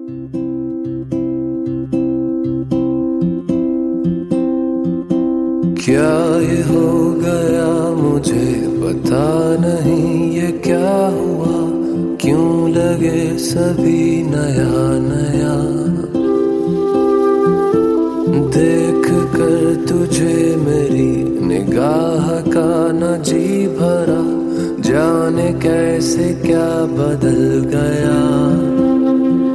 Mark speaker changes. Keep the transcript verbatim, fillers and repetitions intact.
Speaker 1: क्या ये हो गया मुझे पता नहीं, ये क्या हुआ, क्यों लगे सभी नया नया। देख कर तुझे मेरी निगाह का न जी भरा, जाने कैसे क्या बदल गया।